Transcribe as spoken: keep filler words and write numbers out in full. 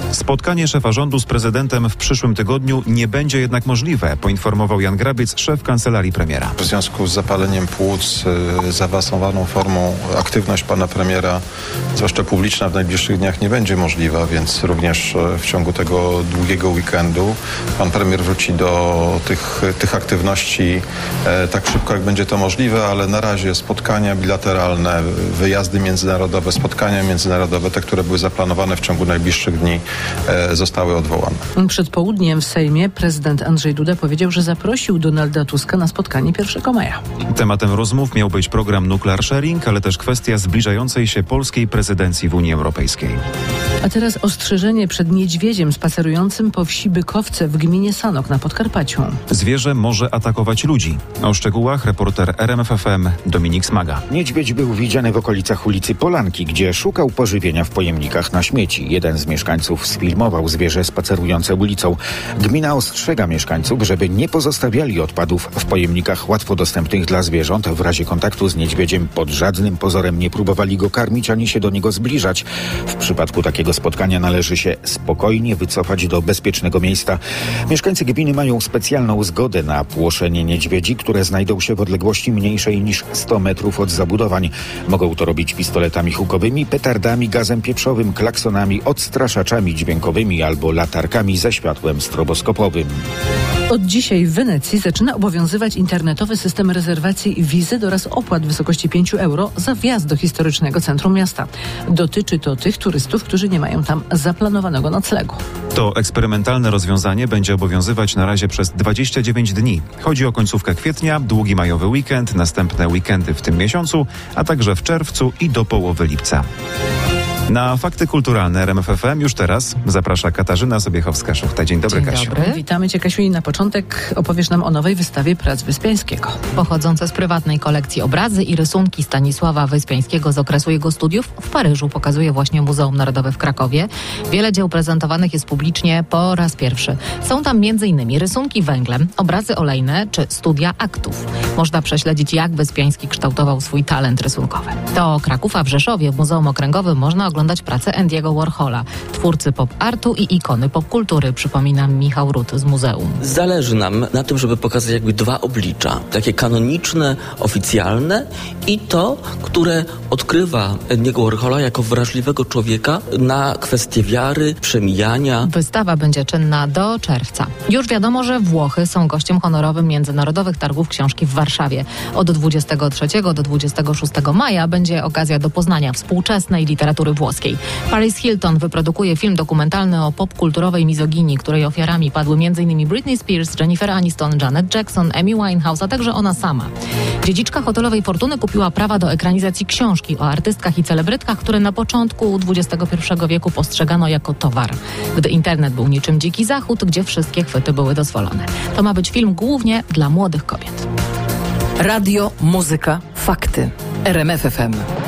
Spotkanie szefa rządu z prezydentem w przyszłym tygodniu nie będzie jednak możliwe, poinformował Jan Grabiec, szef kancelarii premiera. W związku z zapaleniem płuc, y, zaawansowaną formą, aktywność pana premiera, zwłaszcza publiczna, w najbliższych dniach nie będzie możliwa, więc również w ciągu tego długiego weekendu pan premier wróci do tych, tych aktywności e, tak szybko, jak będzie to możliwe, ale na razie spotkania bilateralne, wyjazdy międzynarodowe, spotkania międzynarodowe, te, które były zaplanowane w ciągu najbliższych dni, e, zostały odwołane. Przed południem w Sejmie prezydent Andrzej Duda powiedział, że zaprosił Donalda Tuska na spotkanie pierwszego maja. Tematem rozmów miał być program Nuclear Sharing, ale też kwestia zbliżającej się polskiej prezydencji w Unii Europejskiej. A teraz ostrzeżenie przed niedźwiedziem spacerującym po wsi Bykowce w gminie Sanok na Podkarpaciu. Zwierzę może atakować ludzi. O szczegółach reporter R M F F M Dominik Smaga. Niedźwiedź był widziany w okolicach ulicy Polanki, gdzie szukał pożywienia w pojemnikach na śmieci. Jeden z mieszkańców sfilmował zwierzę spacerujące ulicą. Gmina ostrzega mieszkańców, żeby nie pozostawiali odpadów w pojemnikach łatwo dostępnych dla zwierząt. W razie kontaktu z niedźwiedziem pod żadnym pozorem nie próbowali go karmić ani się do niego zbliżać. W przypadku takiego spotkania należy się spokojnie wycofać do bezpiecznego miejsca. Mieszkańcy gminy mają specjalną zgodę na płoszenie niedźwiedzi, które znajdą się w odległości mniejszej niż sto metrów od zabudowań. Mogą to robić pistoletami hukowymi, petardami, gazem pieprzowym, klaksonami, odstraszaczami dźwiękowymi albo latarkami ze światłem stroboskopowym. Od dzisiaj w Wenecji zaczyna obowiązywać internetowy system rezerwacji wizy oraz opłat w wysokości pięć euro za wjazd do historycznego centrum miasta. Dotyczy to tych turystów, którzy nie mają tam zaplanowanego noclegu. To eksperymentalne rozwiązanie będzie obowiązywać na razie przez dwadzieścia dziewięć dni. Chodzi o końcówkę kwietnia, długi majowy weekend, następne weekendy w tym miesiącu, a także w czerwcu i do połowy lipca. Na fakty kulturalne R M F F M już teraz zaprasza Katarzyna Sobiechowska-Szuchta. Dzień dobry, Dzień Kasiu. Dobry. Witamy Cię, Kasiu, i na początek opowiesz nam o nowej wystawie prac Wyspiańskiego. Pochodzące z prywatnej kolekcji obrazy i rysunki Stanisława Wyspiańskiego z okresu jego studiów w Paryżu pokazuje właśnie Muzeum Narodowe w Krakowie. Wiele dzieł prezentowanych jest publicznie po raz pierwszy. Są tam między innymi rysunki węglem, obrazy olejne czy studia aktów. Można prześledzić, jak Wyspiański kształtował swój talent rysunkowy. To Kraków, a w Rzeszowie w Muzeum Okręgowym można oglądać oglądać pracę Andy'ego Warhola, twórcy pop-artu i ikony pop-kultury, przypomina Michał Rut z muzeum. Zależy nam na tym, żeby pokazać jakby dwa oblicza, takie kanoniczne, oficjalne i to, które odkrywa Andy'ego Warhola jako wrażliwego człowieka na kwestie wiary, przemijania. Wystawa będzie czynna do czerwca. Już wiadomo, że Włochy są gościem honorowym Międzynarodowych Targów Książki w Warszawie. Od dwudziestego trzeciego do dwudziestego szóstego maja będzie okazja do poznania współczesnej literatury włoskiej. Paris Hilton wyprodukuje film dokumentalny o popkulturowej mizoginii, której ofiarami padły m.in. Britney Spears, Jennifer Aniston, Janet Jackson, Amy Winehouse, a także ona sama. Dziedziczka hotelowej fortuny kupiła prawa do ekranizacji książki o artystkach i celebrytkach, które na początku dwudziestego pierwszego wieku postrzegano jako towar. Gdy internet był niczym dziki zachód, gdzie wszystkie chwyty były dozwolone. To ma być film głównie dla młodych kobiet. Radio, muzyka, fakty. R M F F M.